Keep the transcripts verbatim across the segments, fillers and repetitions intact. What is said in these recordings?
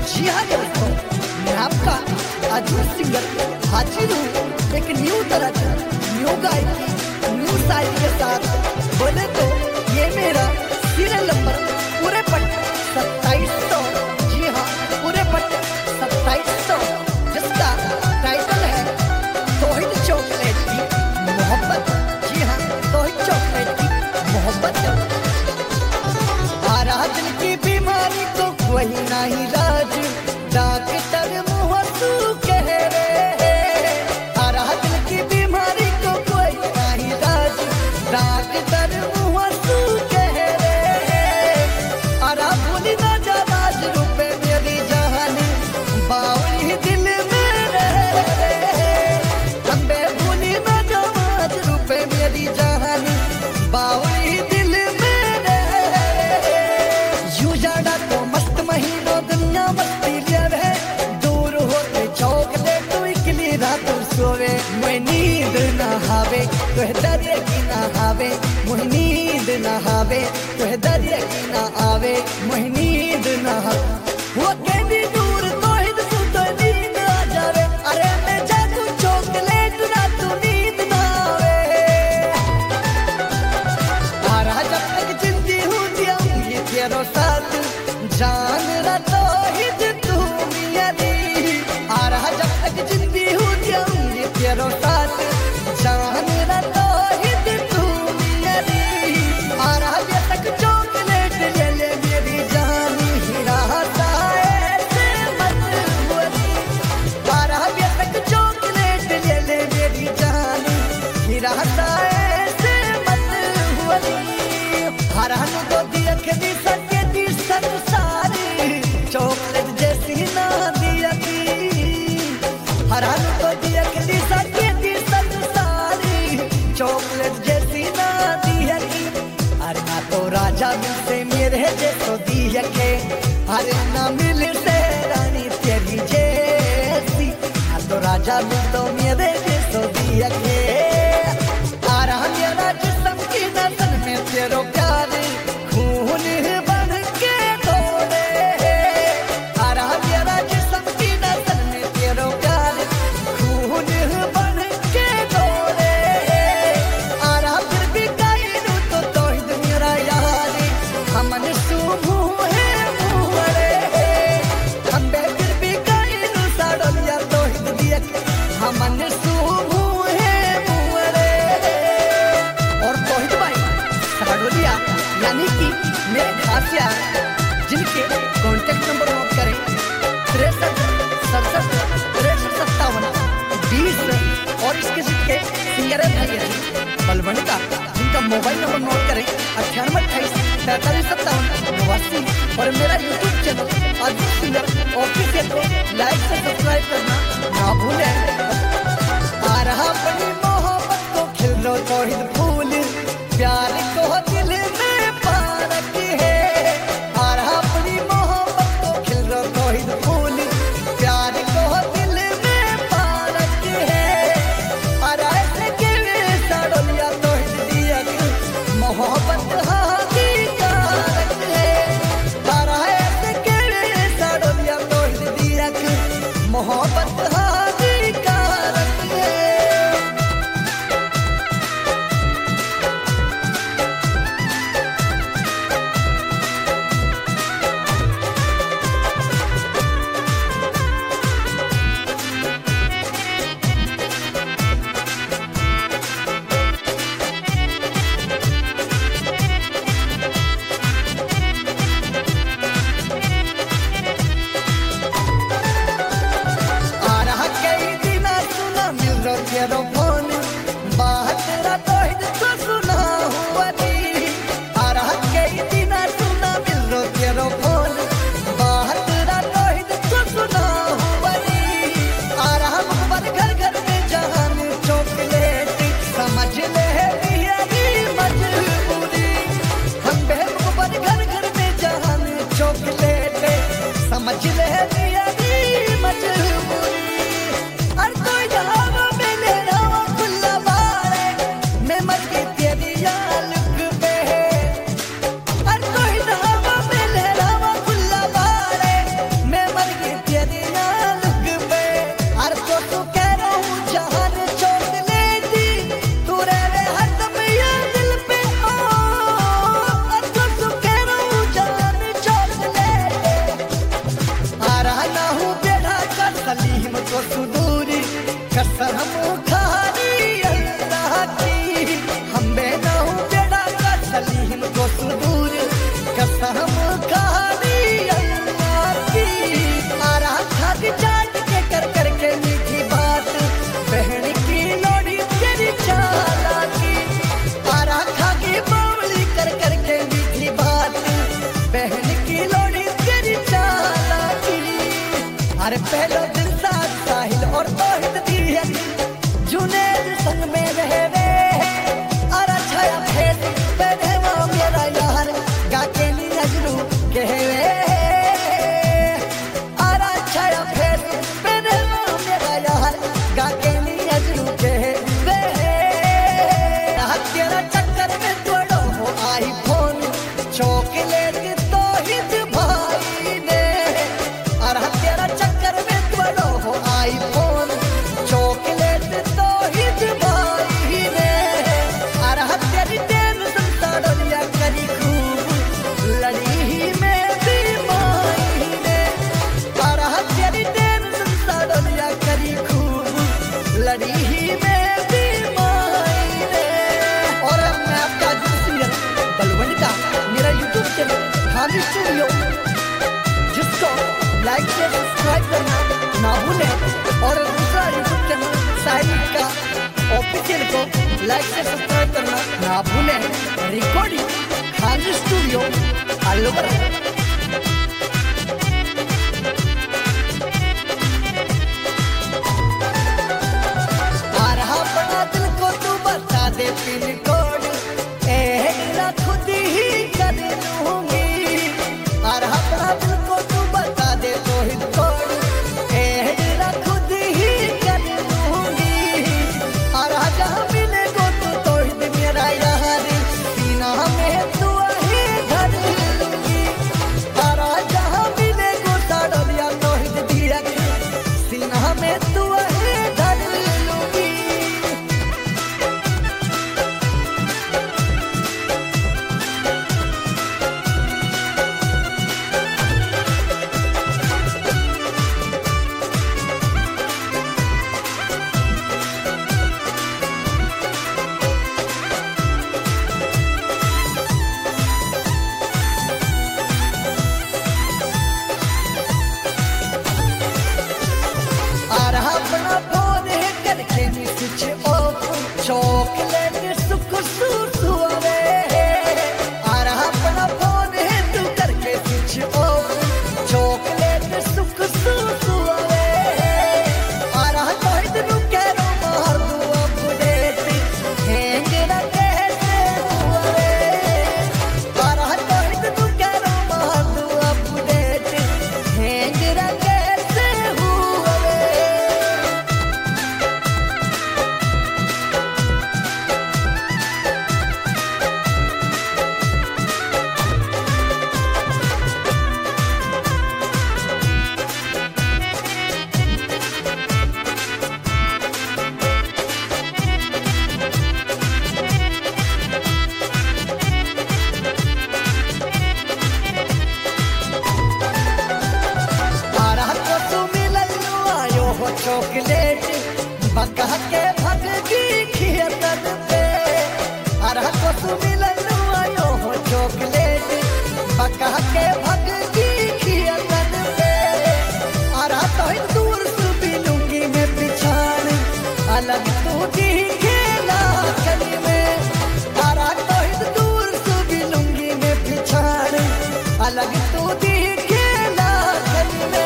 जी हाँ दोस्तों, मैं आपका अजूर सिंगर हाजिर हूँ एक न्यू तरह की न्यू गायकी न्यू शायरी के साथ। बोले तो ये मेरा सीरियल नंबर पूरे पट सत्ताईस सौ, जी हाँ पूरे पट सत्ताईस सौ, जिसका टाइटल है तौहीद चॉकलेट की मोहब्बत। जी हाँ तौहीद चॉकलेट की मोहब्बत। आ रहा दिल की बीमारी को कोई नहीं राज, डॉक्टर मुहतू कह रहे। आ रहा दिल की बीमारी को कोई नहीं राज, डॉक्टर मुहतू कह रहे। आ रहा भूली ना जा राज रुपए मेरी जहानी, बावली दिल में रहे। अम्बे भूली ना जा राज रुपए मेरी जहानी, बावली दिल में रहे। यूं जाड़ा तो मस्त महीनों दुनिया मस्ती ले, दूर होते चॉकलेट तो इकली रात सोवे। मैं नींद ना हावे तो दरिया की ना आवे, मुझे नींद ना आवे तो दरिया की ना आवे, मुझे नींद ना आवे। वो कहती दूर तो हिंद तो नींद आ जावे। अरे मैं जादू चॉकलेट ना तू नींद ना आवे। आ रहा जब तक जिंदी हूँ जियाऊंगी तेरो साथ, जान रहा तो हिंद तू मेरी। आ रहा जब तक जिंदी हूँ जियाऊंगी तेरो साथ, जान रहा तो हिंद तू मेरी। आ रहा जब तक चॉकलेट ले ले मेरी जानी, हीरा ऐसे मत बोली। आ रहा जब तक चॉकलेट ले ले मेरी जानी, हीरा ऐसे मत बोली। हरान को दिया खदी सके दी सत सारी, चॉकलेट जैसी ना दिया की। हरान को दिया खदी सके दी सत सारी, चॉकलेट जैसी ना दिया की। अरे ना तो राजा मिल से मेरे जैसो दिया के, अरे ना मिल से रानी तेरी जैसी। ना तो राजा मिल तो मेरे जैसो दिया के। आ रहा मेरा जिस्म की नजर में तेरो प्यार, खून बन के दौड़े। आ रहा मेरा जिस्म की नजर में तेरो प्यार, खून बन के दौड़े। आ रहा फिर भी कायनू तो तौहीद मेरा यार, हमन सुमू है मुहरे। अम्बे फिर भी कायनू साड़ोलिया तौहीद दिया, हमन सुमू है मुहरे। और तौहीद भाई साड़ोलिया यानी कि मेरे खास यार, जिनके कॉन्टेक्ट नंबर नोट करें तिरसठ सड़सठ तिरसठ सत्तावन बीस। और इसके सिक्के सिंगर भैया बलवंड का, जिनका मोबाइल नंबर नोट करें अट्ठानवे अट्ठाईस तैतालीस सत्तावन नवासी। और मेरा YouTube channel Ajur singer official को लाइक से सब्सक्राइब करना ना भूलें। आ रहा अपनी मोहब्बत को खिल लो तौहीद फूल, प्यार को दिल में पारक है। आ रहा अपनी मोहब्बत को खिल लो तौहीद फूल, प्यार को दिल में पारक है। अरे ऐसे के साड़ोलिया तौहीद दिया मोहब्बत हानिकारक है। अरे ऐसे के साड़ोलिया तौहीद दिया मोहब्बत हानिकारक है। तेरो फोन बात तेरा तौहीद तो सुना हुआ दी। आ रहा कई दिन सुना मिल रो तेरो फोन, बात तेरा तौहीद तो सुना हुआ दी। आ रहा मुखबर घर घर में जहान चॉकलेट, समझ ले मेरी मजबूरी। हम बे मुखबर घर घर में जहान चॉकलेट, समझ ले मेरी मजबूरी। अरे तो यहाँ मिले रवा खुला बारे, मैं मर के तेरी यालुक पे। अरे तो यहाँ मिले रवा खुला बारे, मैं मर हमको सुदूरी कसम खारी अल्लाह की हम बेना हूँ बेड़ा का चली हमको सुदूर कसम खारी अल्लाह की आरा खाती चाट के कर कर के मीठी बात बहन की लोड़ी तेरी चाला की आरा खा के बावली कर कर के मीठी बात बहन की लोड़ी तेरी चाला की अरे पहलो दिन साथ साहिल और तोहिद दी है जुनेद संग में रहवे अरे छाया फेस पहने वो मेरा यार गाके नी नजरू कहवे अरे छाया फेस पहने वो मेरा यार गाके नी नजरू कहवे तेरा चक्कर में तोड़ो हो आईफोन चॉकलेट तोहिद भाई ने अरे तेरा चक्कर में तोड़ो हो आईफोन चॉकलेट तोहिद भाई ने अरे तेरी टेंशन साड़िया करी खूब लड़ी ही में भी माई ने अरे तेरी टेंशन साड़िया करी खूब लड़ी ही में भी माई ने और मैं आपका सीरियल बलवंत का मेरा यूट्यूब चैनल हामी स्टूडियो जिसको लाइक से सब्सक्राइब करना ना भूलें और दूसरा यूट्यूब चैनल साहिल का ऑफिशियल को लाइक से सब्सक्राइब करना ना भूलें रिकॉर्डिंग हामी स्टूडियो अलवर आ रहा बड़ा दिल को तू बता दे पिन कोड ए खुद ही कर लूंगी आ रहा बड़ा दिल को तू बता दे तो ही कोड ए खुद ही कर लूंगी आ रहा जहाँ मिले को तू तो ही मेरा यार सीना में तू ही धर लूंगी आ रहा जहाँ मिले को साड़ा लिया तो ही दिया सीना में तू ही धर लूंगी आ रहा अपना फोन है करके नी स्विच ऑफ चॉकलेट सुख सुसुआवे आ रहा अपना फोन है तू करके स्विच ऑफ चॉकलेट सुख सुसुआवे आ रहा तोहिद नु करो मार दू अपडेट हैंग ना कहते हुए आ रहा तोहिद नु करो मार दू अपडेट हैंग ना कहते हुए चॉकलेट बका के भग की खियतन पे अरह को तू मिलन आयो हो चॉकलेट बका के भग की खियतन पे अरह तो दूर से बिलूंगी मैं पिछाड़ अलग तू दी खेला कली में अरह तो दूर से बिलूंगी मैं पिछाड़ अलग तू दी खेला कली में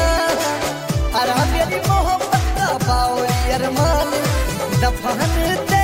दफन